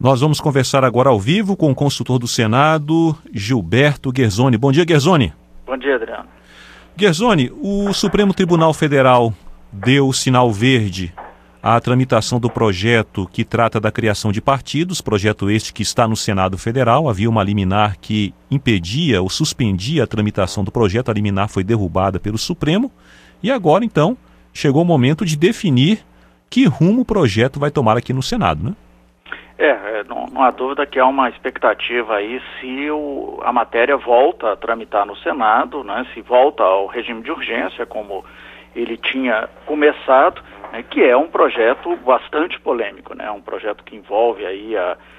Nós vamos conversar agora ao vivo com o consultor do Senado, Gilberto Guerzoni. Bom dia, Guerzoni. Bom dia, Adriano. Guerzoni, o Supremo Tribunal Federal deu o sinal verde à tramitação do projeto que trata da criação de partidos, projeto este que está no Senado Federal. Havia uma liminar que impedia ou suspendia a tramitação do projeto, a liminar foi derrubada pelo Supremo e agora, então, chegou o momento de definir que rumo o projeto vai tomar aqui no Senado, né? Não há dúvida que há uma expectativa aí se a matéria volta a tramitar no Senado, né, se volta ao regime de urgência, como ele tinha começado, né, que é um projeto bastante polêmico, né, um projeto que envolve aí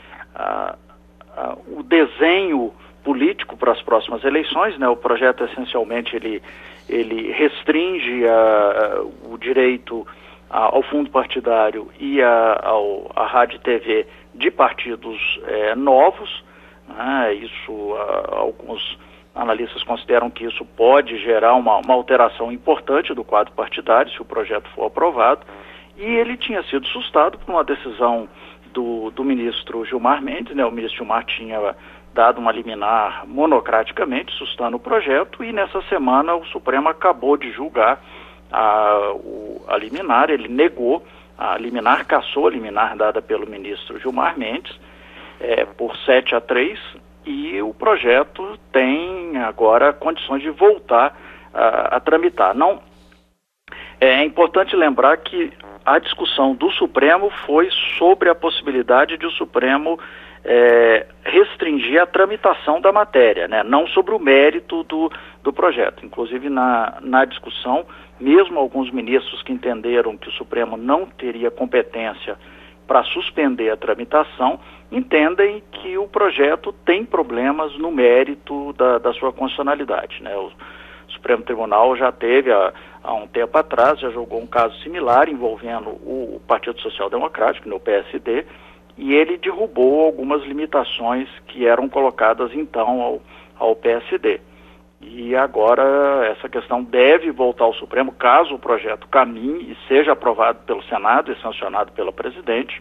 o desenho político para as próximas eleições, né, o projeto essencialmente ele restringe o direito ao fundo partidário e à rádio e TV de partidos novos, né? Alguns analistas consideram que isso pode gerar uma alteração importante do quadro partidário, se o projeto for aprovado, e ele tinha sido sustado por uma decisão do ministro Gilmar Mendes, né? O ministro Gilmar tinha dado uma liminar monocraticamente, sustando o projeto, e nessa semana o Supremo acabou de julgar a liminar, ele negou a liminar, cassou a liminar dada pelo ministro Gilmar Mendes por 7-3, e o projeto tem agora condições de voltar a tramitar. Não, é importante lembrar que a discussão do Supremo foi sobre a possibilidade de o Supremo restringir a tramitação da matéria, né? Não sobre o mérito do projeto. Inclusive, na discussão, mesmo alguns ministros que entenderam que o Supremo não teria competência para suspender a tramitação, entendem que o projeto tem problemas no mérito da sua constitucionalidade, né? O Supremo Tribunal já teve, há um tempo atrás, já julgou um caso similar envolvendo o Partido Social Democrático, no PSD, e ele derrubou algumas limitações que eram colocadas então ao PSD. E agora essa questão deve voltar ao Supremo, caso o projeto caminhe e seja aprovado pelo Senado e sancionado pelo presidente.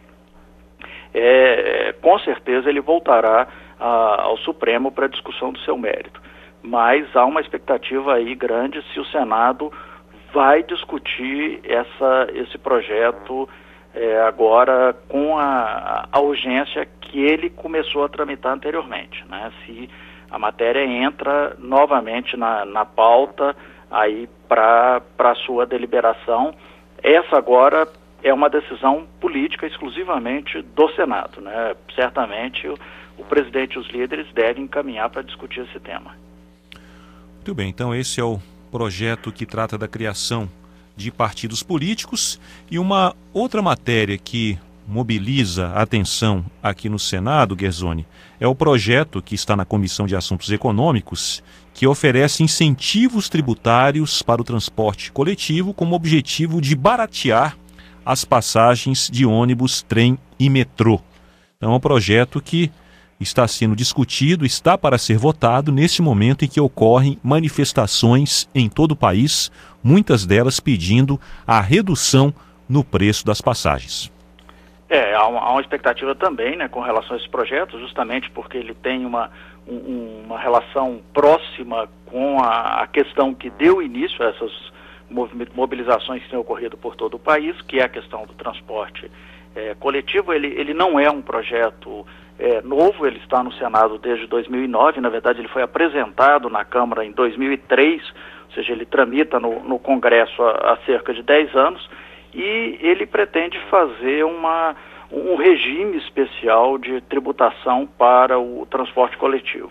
Com certeza ele voltará ao Supremo para discussão do seu mérito. Mas há uma expectativa aí grande se o Senado vai discutir esse projeto agora com a urgência que ele começou a tramitar anteriormente, né? Se a matéria entra novamente na pauta aí para a sua deliberação. Essa agora é uma decisão política exclusivamente do Senado, né? Certamente o presidente e os líderes devem encaminhar para discutir esse tema. Muito bem, então esse é o projeto que trata da criação de partidos políticos, e uma outra matéria que mobiliza a atenção aqui no Senado, Guerzoni, é o projeto que está na Comissão de Assuntos Econômicos, que oferece incentivos tributários para o transporte coletivo com o objetivo de baratear as passagens de ônibus, trem e metrô. Então é um projeto que está sendo discutido, está para ser votado neste momento em que ocorrem manifestações em todo o país, muitas delas pedindo a redução no preço das passagens. Há uma expectativa também, né, com relação a esse projeto, justamente porque ele tem uma relação próxima com a questão que deu início a essas mobilizações que têm ocorrido por todo o país, que é a questão do transporte coletivo. Ele não é um projeto novo, ele está no Senado desde 2009, na verdade ele foi apresentado na Câmara em 2003, ou seja, ele tramita no Congresso há cerca de 10 anos, e ele pretende fazer um regime especial de tributação para o transporte coletivo.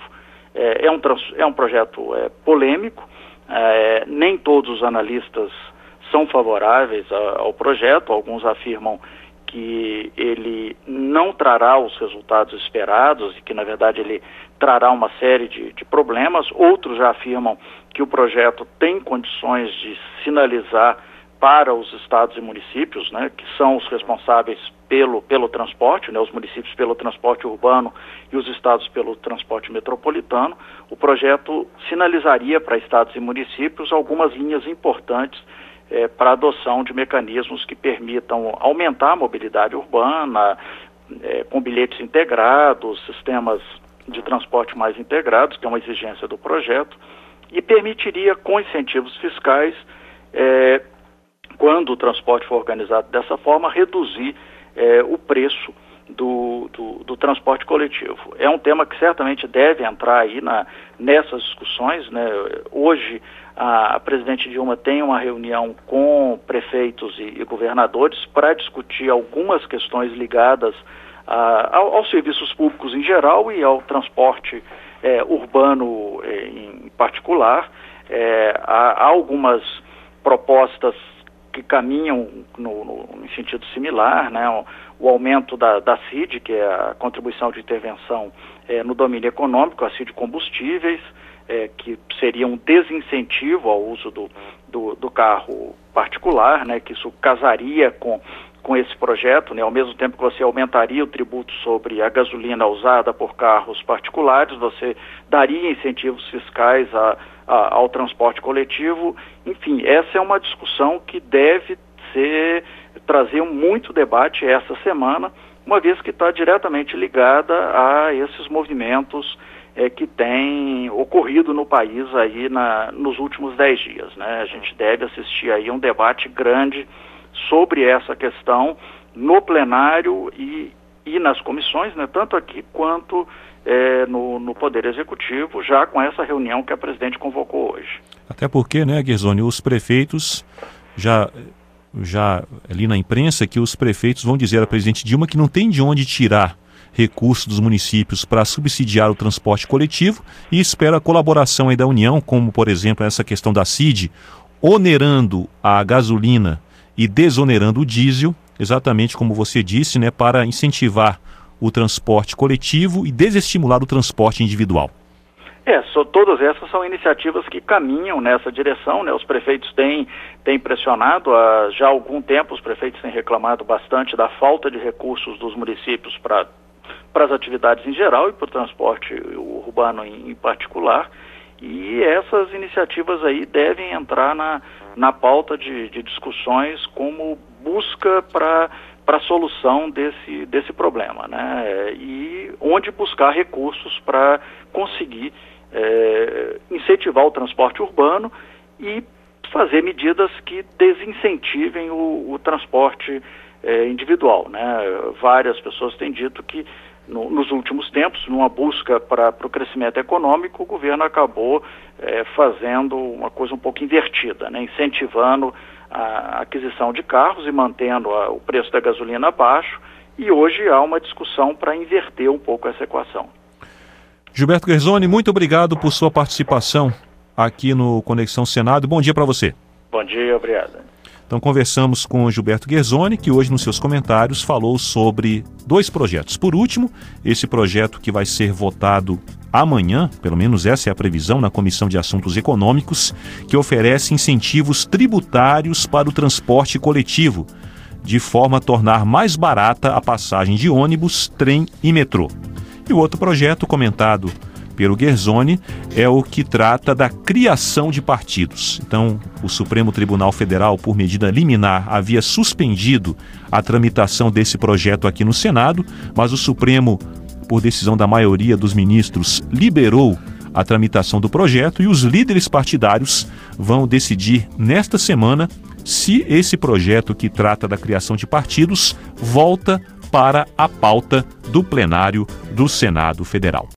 É um projeto polêmico, nem todos os analistas são favoráveis ao projeto, alguns afirmam que ele não trará os resultados esperados e que, na verdade, ele trará uma série de problemas. Outros já afirmam que o projeto tem condições de sinalizar para os estados e municípios, né, que são os responsáveis pelo transporte, né, os municípios pelo transporte urbano e os estados pelo transporte metropolitano. O projeto sinalizaria para estados e municípios algumas linhas importantes para a adoção de mecanismos que permitam aumentar a mobilidade urbana, com bilhetes integrados, sistemas de transporte mais integrados, que é uma exigência do projeto, e permitiria, com incentivos fiscais, quando o transporte for organizado dessa forma, reduzir o preço do transporte coletivo. É um tema que certamente deve entrar aí nessas discussões, né? Hoje, a presidente Dilma tem uma reunião com prefeitos e governadores para discutir algumas questões ligadas aos serviços públicos em geral e ao transporte urbano em particular. Há algumas propostas que caminham em sentido similar, né? O aumento da CID, que é a contribuição de intervenção no domínio econômico, a CID combustíveis, que seria um desincentivo ao uso do carro particular, né? Que isso casaria com esse projeto, né? Ao mesmo tempo que você aumentaria o tributo sobre a gasolina usada por carros particulares, você daria incentivos fiscais ao transporte coletivo. Enfim, essa é uma discussão que deve trazer muito debate essa semana, uma vez que está diretamente ligada a esses movimentos que têm ocorrido no país aí nos últimos 10 dias, né? A gente deve assistir aí um debate grande sobre essa questão no plenário e nas comissões, né? Tanto aqui quanto no Poder Executivo, já com essa reunião que a presidente convocou hoje. Até porque, né, Guerzoni, os prefeitos já ali na imprensa que os prefeitos vão dizer à presidente Dilma que não tem de onde tirar recursos dos municípios para subsidiar o transporte coletivo e espera a colaboração aí da União, como, por exemplo, essa questão da CID, onerando a gasolina e desonerando o diesel, exatamente como você disse, né, para incentivar o transporte coletivo e desestimular o transporte individual. Todas essas são iniciativas que caminham nessa direção, né? Os prefeitos têm pressionado, já há algum tempo os prefeitos têm reclamado bastante da falta de recursos dos municípios para as atividades em geral e para o transporte urbano em particular, e essas iniciativas aí devem entrar na pauta de discussões como busca para a solução desse problema, né? E onde buscar recursos para conseguir incentivar o transporte urbano e fazer medidas que desincentivem o transporte individual, né? Várias pessoas têm dito que nos últimos tempos, numa busca para o crescimento econômico, o governo acabou fazendo uma coisa um pouco invertida, né? Incentivando a aquisição de carros e mantendo o preço da gasolina baixo, e hoje há uma discussão para inverter um pouco essa equação. Gilberto Guerzoni, muito obrigado por sua participação aqui no Conexão Senado. Bom dia para você. Bom dia, obrigado. Então conversamos com o Gilberto Guerzoni, que hoje nos seus comentários falou sobre 2 projetos. Por último, esse projeto que vai ser votado amanhã, pelo menos essa é a previsão, na Comissão de Assuntos Econômicos, que oferece incentivos tributários para o transporte coletivo, de forma a tornar mais barata a passagem de ônibus, trem e metrô. E o outro projeto comentado pelo Guerzoni é o que trata da criação de partidos. Então, o Supremo Tribunal Federal, por medida liminar, havia suspendido a tramitação desse projeto aqui no Senado, mas o Supremo, por decisão da maioria dos ministros, liberou a tramitação do projeto e os líderes partidários vão decidir nesta semana se esse projeto que trata da criação de partidos volta para a pauta do plenário do Senado Federal.